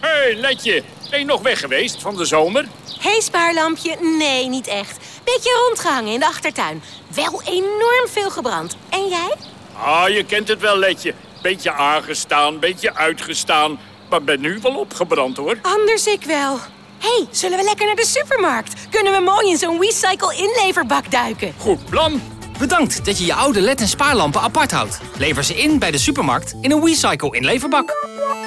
Hey, Letje. Ben je nog weg geweest van de zomer? Hé, spaarlampje. Nee, niet echt. Beetje rondgehangen in de achtertuin. Wel enorm veel gebrand. En jij? Ah, je kent het wel, Letje. Beetje aangestaan, beetje uitgestaan. Maar ben nu wel opgebrand, hoor. Anders ik wel. Hé, zullen we lekker naar de supermarkt? Kunnen we mooi in zo'n recycle-inleverbak duiken? Goed plan. Bedankt dat je je oude LED- en spaarlampen apart houdt. Lever ze in bij de supermarkt in een recycle-inleverbak.